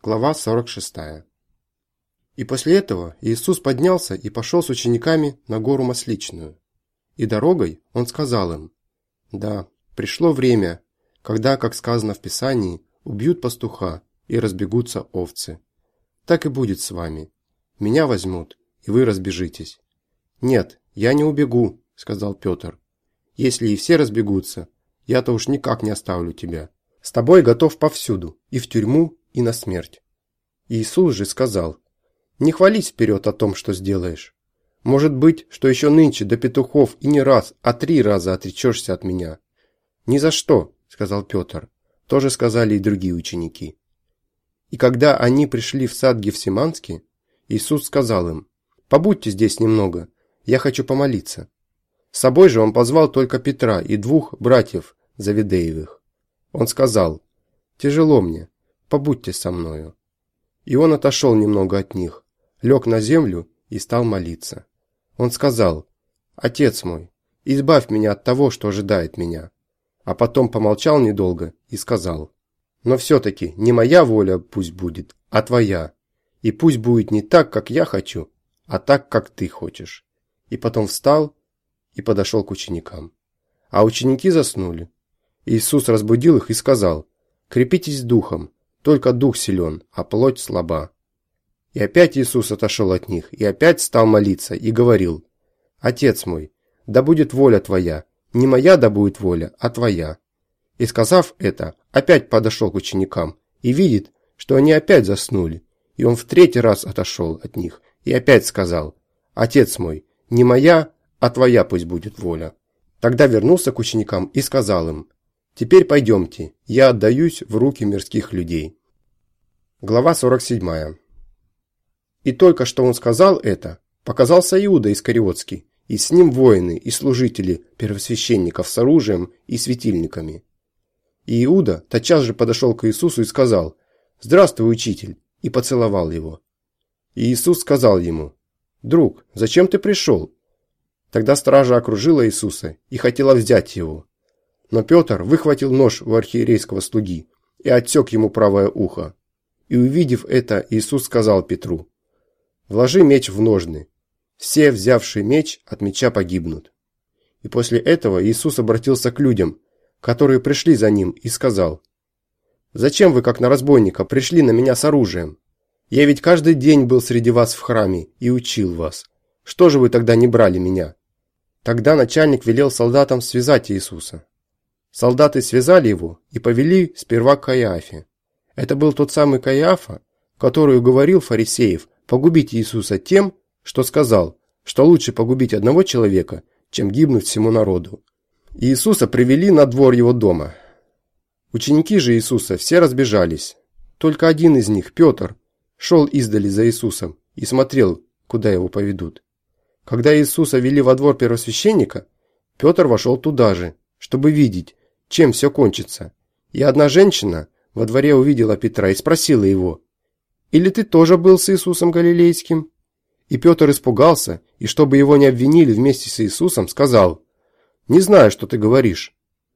Глава 46. И после этого Иисус поднялся и пошел с учениками на гору Масличную. И дорогой Он сказал им: «Да, пришло время, когда, как сказано в Писании, убьют пастуха и разбегутся овцы. Так и будет с вами. Меня возьмут, и вы разбежитесь». «Нет, я не убегу», – сказал Петр. «Если и все разбегутся, я-то уж никак не оставлю тебя. С тобой готов повсюду, и в тюрьму, и на смерть». Иисус же сказал: «Не хвались вперед о том, что сделаешь. Может быть, что еще нынче до петухов и не раз, а 3 раза отречешься от меня». «Ни за что», – сказал Петр. Тоже сказали и другие ученики. И когда они пришли в сад Гефсиманский, Иисус сказал им: «Побудьте здесь немного, я хочу помолиться». С собой же он позвал только Петра и 2 братьев Завидеевых. Он сказал: «Тяжело мне, побудьте со мною». И он отошел немного от них, лег на землю и стал молиться. Он сказал: «Отец мой, избавь меня от того, что ожидает меня». А потом помолчал недолго и сказал: «Но все-таки не моя воля пусть будет, а твоя. И пусть будет не так, как я хочу, а так, как ты хочешь». И потом встал и подошел к ученикам. А ученики заснули. Иисус разбудил их и сказал: «Крепитесь духом, только дух силен, а плоть слаба». И опять Иисус отошел от них, и опять стал молиться, и говорил: «Отец мой, да будет воля твоя, не моя да будет воля, а твоя». И сказав это, опять подошел к ученикам, и видит, что они опять заснули. И он в 3-й раз отошел от них, и опять сказал: «Отец мой, не моя, а твоя пусть будет воля». Тогда вернулся к ученикам и сказал им: «Теперь пойдемте, я отдаюсь в руки мирских людей». Глава 47. И только что он сказал это, показался Иуда Искариотский, и с ним воины и служители первосвященников с оружием и светильниками. И Иуда тотчас же подошел к Иисусу и сказал: «Здравствуй, учитель», и поцеловал его. И Иисус сказал ему: «Друг, зачем ты пришел?» Тогда стража окружила Иисуса и хотела взять его. Но Петр выхватил нож у архиерейского слуги и отсек ему правое ухо. И увидев это, Иисус сказал Петру: «Вложи меч в ножны. Все, взявшие меч, от меча погибнут». И после этого Иисус обратился к людям, которые пришли за ним, и сказал: «Зачем вы, как на разбойника, пришли на меня с оружием? Я ведь каждый день был среди вас в храме и учил вас. Что же вы тогда не брали меня?» Тогда начальник велел солдатам связать Иисуса. Солдаты связали его и повели сперва к Каиафе. Это был тот самый Каиафа, который уговорил фарисеев погубить Иисуса тем, что сказал, что лучше погубить одного человека, чем гибнуть всему народу. Иисуса привели на двор его дома. Ученики же Иисуса все разбежались. Только один из них, Петр, шел издали за Иисусом и смотрел, куда его поведут. Когда Иисуса вели во двор первосвященника, Петр вошел туда же, чтобы видеть, чем все кончится. И одна женщина во дворе увидела Петра и спросила его: «Или ты тоже был с Иисусом Галилейским?» И Петр испугался, и чтобы его не обвинили вместе с Иисусом, сказал: «Не знаю, что ты говоришь».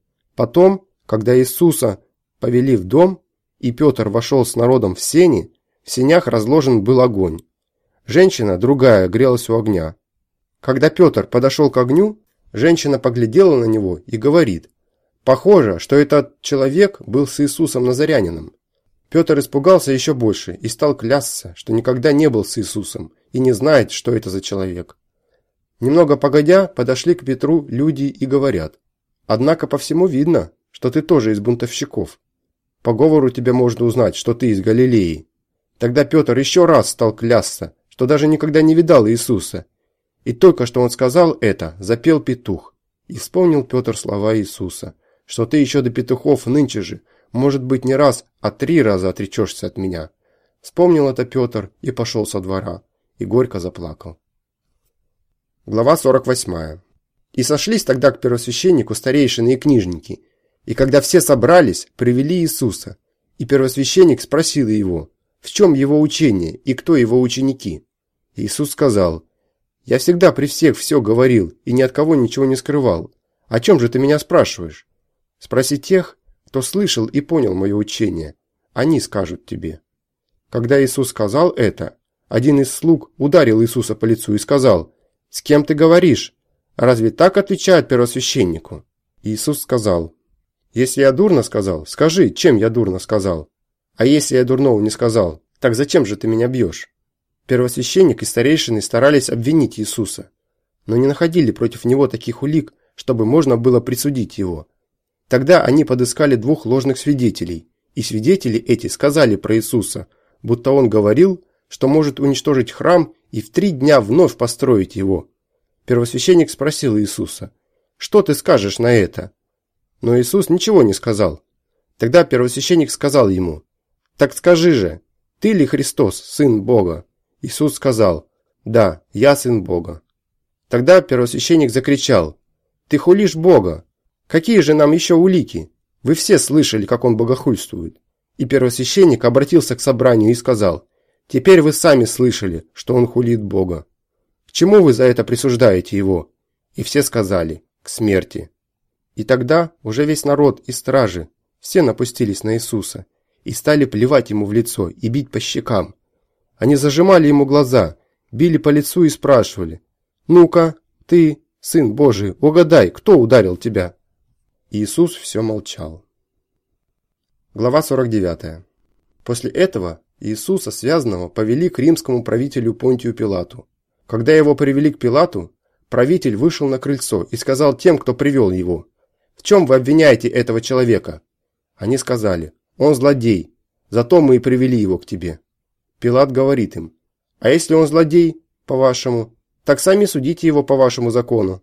Потом, когда Иисуса повели в дом, и Петр вошел с народом в сени, в сенях разложен был огонь. Женщина, другая, грелась у огня. Когда Петр подошел к огню, женщина поглядела на него и говорит: «Похоже, что этот человек был с Иисусом Назарянином». Петр испугался еще больше и стал клясться, что никогда не был с Иисусом и не знает, что это за человек. Немного погодя, подошли к Петру люди и говорят: «Однако по всему видно, что ты тоже из бунтовщиков. По говору тебя можно узнать, что ты из Галилеи». Тогда Петр еще раз стал клясться, что даже никогда не видал Иисуса. И только что он сказал это, запел петух. И вспомнил Петр слова Иисуса, что ты еще до петухов нынче же, может быть, не раз, а 3 раза отречешься от меня. Вспомнил это Петр и пошел со двора, и горько заплакал. Глава 48. И сошлись тогда к первосвященнику старейшины и книжники, и когда все собрались, привели Иисуса, и первосвященник спросил его, в чем его учение и кто его ученики. Иисус сказал: «Я всегда при всех все говорил и ни от кого ничего не скрывал. О чем же ты меня спрашиваешь? Спроси тех, кто слышал и понял мое учение. Они скажут тебе». Когда Иисус сказал это, один из слуг ударил Иисуса по лицу и сказал: «С кем ты говоришь? Разве так отвечают первосвященнику?» Иисус сказал: «Если я дурно сказал, скажи, чем я дурно сказал. А если я дурного не сказал, так зачем же ты меня бьешь?» Первосвященник и старейшины старались обвинить Иисуса, но не находили против него таких улик, чтобы можно было присудить его. Тогда они подыскали 2 ложных свидетелей, и свидетели эти сказали про Иисуса, будто он говорил, что может уничтожить храм и в 3 дня вновь построить его. Первосвященник спросил Иисуса: «Что ты скажешь на это?» Но Иисус ничего не сказал. Тогда первосвященник сказал ему: «Так скажи же, ты ли Христос, Сын Бога?» Иисус сказал: «Да, я Сын Бога». Тогда первосвященник закричал: «Ты хулишь Бога! Какие же нам еще улики? Вы все слышали, как он богохульствует». И первосвященник обратился к собранию и сказал: «Теперь вы сами слышали, что он хулит Бога. К чему вы за это присуждаете его?» И все сказали: «К смерти». И тогда уже весь народ и стражи все напустились на Иисуса и стали плевать ему в лицо и бить по щекам. Они зажимали ему глаза, били по лицу и спрашивали: «Ну-ка, ты, Сын Божий, угадай, кто ударил тебя?» Иисус все молчал. Глава 49. После этого Иисуса, связанного, повели к римскому правителю Понтию Пилату. Когда его привели к Пилату, правитель вышел на крыльцо и сказал тем, кто привел его: «В чем вы обвиняете этого человека?» Они сказали: «Он злодей, зато мы и привели его к тебе». Пилат говорит им: «А если он злодей, по-вашему, так сами судите его по вашему закону».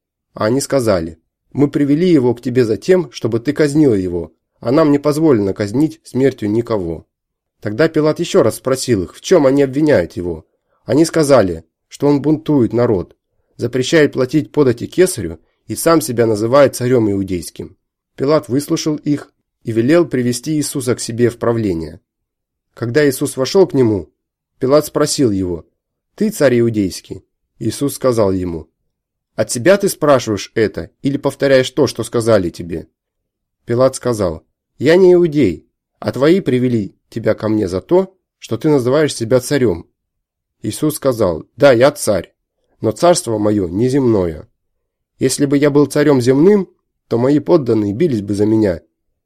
А они сказали: «Мы привели его к тебе за тем, чтобы ты казнил его, а нам не позволено казнить смертью никого». Тогда Пилат еще раз спросил их, в чем они обвиняют его. Они сказали, что он бунтует народ, запрещает платить подати кесарю и сам себя называет царем иудейским. Пилат выслушал их и велел привести Иисуса к себе в правление. Когда Иисус вошел к нему, Пилат спросил его: «Ты царь иудейский?» Иисус сказал ему: «От себя ты спрашиваешь это или повторяешь то, что сказали тебе?» Пилат сказал: «Я не иудей, а твои привели тебя ко мне за то, что ты называешь себя царем». Иисус сказал: «Да, я царь, но царство мое не земное. Если бы я был царем земным, то мои подданные бились бы за меня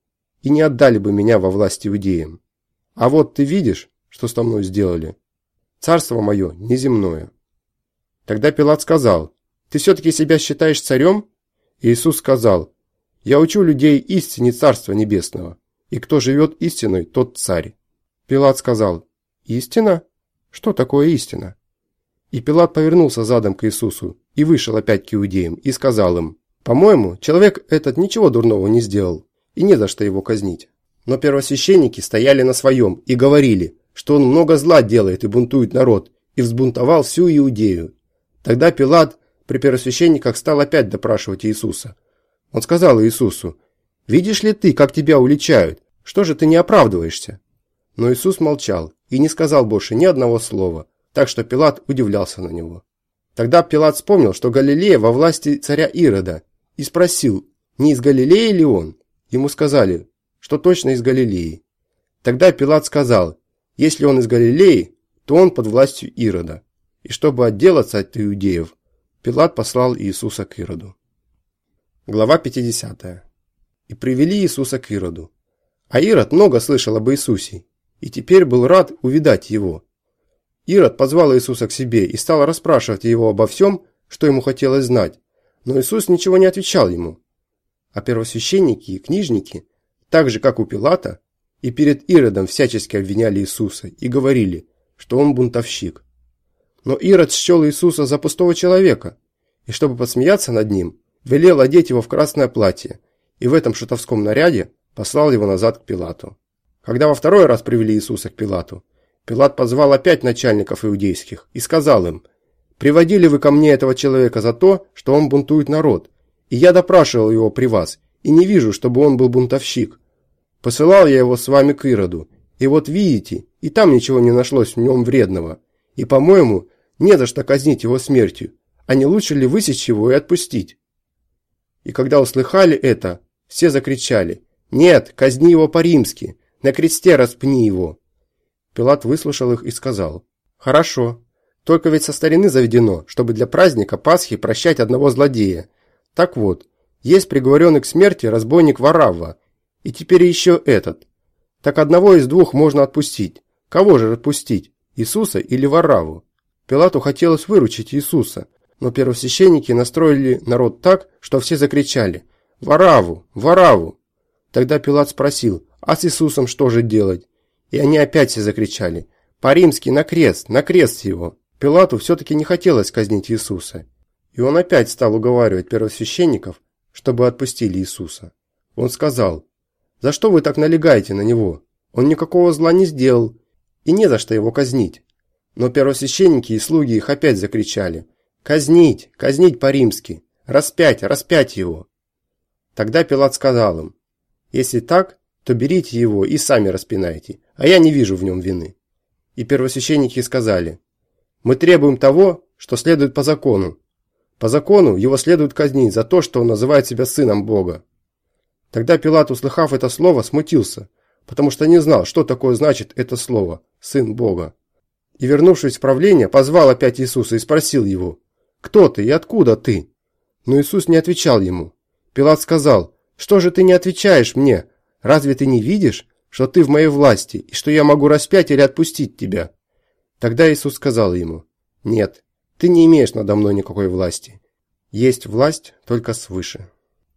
и не отдали бы меня во власть иудеям. А вот ты видишь, что со мной сделали. Царство мое не земное». Тогда Пилат сказал: «Ты все-таки себя считаешь царем?» Иисус сказал: «Я учу людей истине Царства Небесного, и кто живет истиной, тот царь». Пилат сказал: «Истина? Что такое истина?» И Пилат повернулся задом к Иисусу и вышел опять к иудеям и сказал им: «По-моему, человек этот ничего дурного не сделал, и не за что его казнить». Но первосвященники стояли на своем и говорили, что он много зла делает и бунтует народ, и взбунтовал всю Иудею. Тогда Пилат при первосвященниках стал опять допрашивать Иисуса. Он сказал Иисусу: «Видишь ли ты, как тебя уличают? Что же ты не оправдываешься?» Но Иисус молчал и не сказал больше ни одного слова, так что Пилат удивлялся на него. Тогда Пилат вспомнил, что Галилея во власти царя Ирода, и спросил, не из Галилеи ли он? Ему сказали, что точно из Галилеи. Тогда Пилат сказал: «Если он из Галилеи, то он под властью Ирода». И чтобы отделаться от иудеев, Пилат послал Иисуса к Ироду. Глава 50. И привели Иисуса к Ироду. А Ирод много слышал об Иисусе, и теперь был рад увидать его. Ирод позвал Иисуса к себе и стал расспрашивать его обо всем, что ему хотелось знать, но Иисус ничего не отвечал ему. А первосвященники и книжники, так же как у Пилата, и перед Иродом всячески обвиняли Иисуса и говорили, что он бунтовщик. Но Ирод счел Иисуса за пустого человека, и чтобы посмеяться над ним, велел одеть его в красное платье, и в этом шутовском наряде послал его назад к Пилату. Когда во второй раз привели Иисуса к Пилату, Пилат позвал опять начальников иудейских и сказал им: «Приводили вы ко мне этого человека за то, что он бунтует народ, и я допрашивал его при вас, и не вижу, чтобы он был бунтовщик. Посылал я его с вами к Ироду, и вот видите, и там ничего не нашлось в нем вредного, и, по-моему, не за что казнить его смертью, а не лучше ли высечь его и отпустить?» И когда услыхали это, все закричали: «Нет, казни его по-римски, на кресте распни его». Пилат выслушал их и сказал: «Хорошо, только ведь со старины заведено, чтобы для праздника Пасхи прощать одного злодея. Так вот, есть приговоренный к смерти разбойник Варавва, и теперь еще этот. Так одного из двух можно отпустить. Кого же отпустить, Иисуса или Варавву?» Пилату хотелось выручить Иисуса, но первосвященники настроили народ так, что все закричали: «Варавву! Варавву!» Тогда Пилат спросил: «А с Иисусом что же делать?» И они опять все закричали: «По-римски, на крест его!» Пилату все-таки не хотелось казнить Иисуса, и он опять стал уговаривать первосвященников, чтобы отпустили Иисуса. Он сказал: «За что вы так налегаете на него? Он никакого зла не сделал, и не за что его казнить». Но первосвященники и слуги их опять закричали: «Казнить! Казнить по-римски! Распять! Распять его!» Тогда Пилат сказал им: «Если так, то берите его и сами распинайте, а я не вижу в нем вины». И первосвященники сказали: «Мы требуем того, что следует по закону. По закону его следует казнить за то, что он называет себя сыном Бога». Тогда Пилат, услыхав это слово, смутился, потому что не знал, что такое значит это слово «сын Бога». И, вернувшись в правление, позвал опять Иисуса и спросил его: «Кто ты и откуда ты?» Но Иисус не отвечал ему. Пилат сказал: «Что же ты не отвечаешь мне? Разве ты не видишь, что ты в моей власти, и что я могу распять или отпустить тебя?» Тогда Иисус сказал ему: «Нет, ты не имеешь надо мной никакой власти. Есть власть только свыше».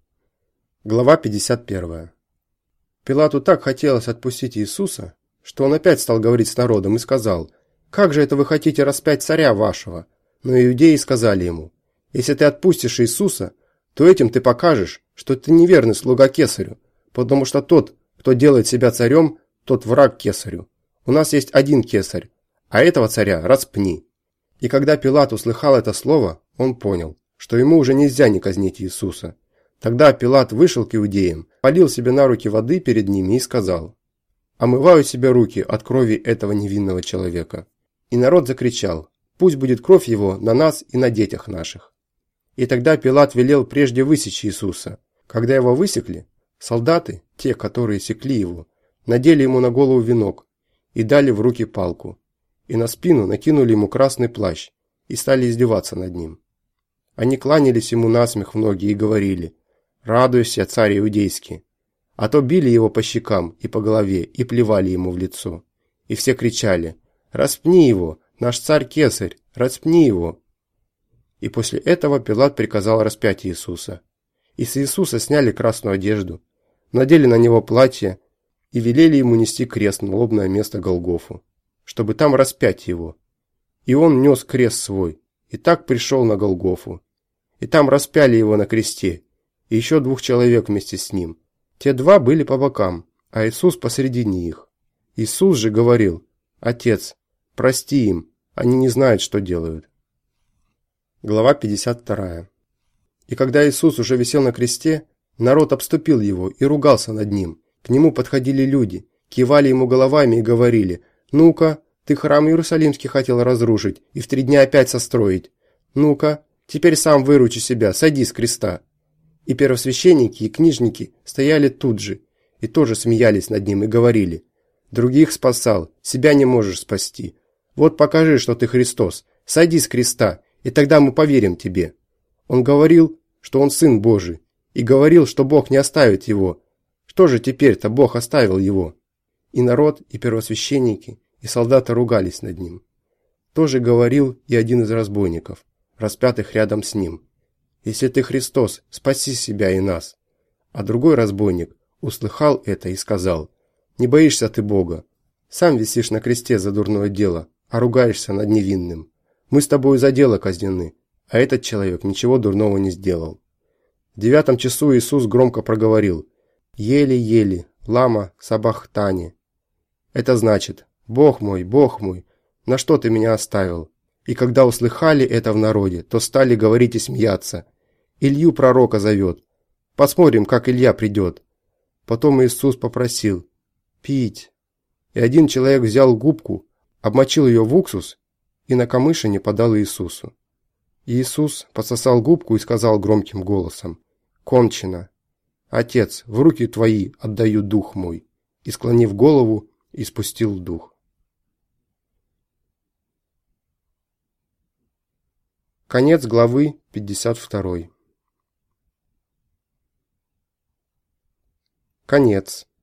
Глава 51. Пилату так хотелось отпустить Иисуса, что он опять стал говорить с народом и сказал: «Как же это вы хотите распять царя вашего?» Но иудеи сказали ему: «Если ты отпустишь Иисуса, то этим ты покажешь, что ты неверный слуга Кесарю, потому что тот, кто делает себя царем, тот враг Кесарю. У нас есть один Кесарь, а этого царя распни». И когда Пилат услыхал это слово, он понял, что ему уже нельзя не казнить Иисуса. Тогда Пилат вышел к иудеям, полил себе на руки воды перед ними и сказал: «Омываю себе руки от крови этого невинного человека». И народ закричал: «Пусть будет кровь его на нас и на детях наших». И тогда Пилат велел прежде высечь Иисуса. Когда его высекли, солдаты, те, которые секли его, надели ему на голову венок и дали в руки палку, и на спину накинули ему красный плащ и стали издеваться над ним. Они кланялись ему насмех в ноги и говорили: «Радуйся, царь иудейский!» А то били его по щекам и по голове и плевали ему в лицо. И все кричали: «Распни его, наш царь Кесарь, распни его!» И после этого Пилат приказал распять Иисуса. И с Иисуса сняли красную одежду, надели на него платье и велели ему нести крест на лобное место Голгофу, чтобы там распять его. И он нес крест свой, и так пришел на Голгофу. И там распяли его на кресте, и еще 2 человек вместе с ним. Те 2 были по бокам, а Иисус посредине их. Иисус же говорил: «Отец, прости им, они не знают, что делают». Глава 52. И когда Иисус уже висел на кресте, народ обступил его и ругался над ним. К нему подходили люди, кивали ему головами и говорили: «Ну-ка, ты храм Иерусалимский хотел разрушить и в 3 дня опять состроить. Ну-ка, теперь сам выручи себя, сойди с креста». И первосвященники и книжники стояли тут же и тоже смеялись над ним и говорили: «Других спасал, себя не можешь спасти. Вот покажи, что ты Христос, сойди с креста, и тогда мы поверим тебе». Он говорил, что он Сын Божий, и говорил, что Бог не оставит его. Что же теперь-то Бог оставил его? И народ, и первосвященники, и солдаты ругались над ним. Тоже говорил и один из разбойников, распятых рядом с ним: «Если ты Христос, спаси себя и нас». А другой разбойник услыхал это и сказал: «Не боишься ты Бога? Сам висишь на кресте за дурное дело, а ругаешься над невинным. Мы с тобою за дело казнены, а этот человек ничего дурного не сделал». В 9 часу Иисус громко проговорил: «Еле-еле, лама сабахтани». Это значит: Бог мой, на что ты меня оставил?» И когда услыхали это в народе, то стали говорить и смеяться: «Илью пророка зовет. Посмотрим, как Илья придет». Потом Иисус попросил: «Пить». И один человек взял губку, обмочил ее в уксус и на камышине подал Иисусу. Иисус пососал губку и сказал громким голосом: «Кончено. Отец, в руки твои отдаю дух мой». И, склонив голову, испустил дух. Конец главы 52. Конец.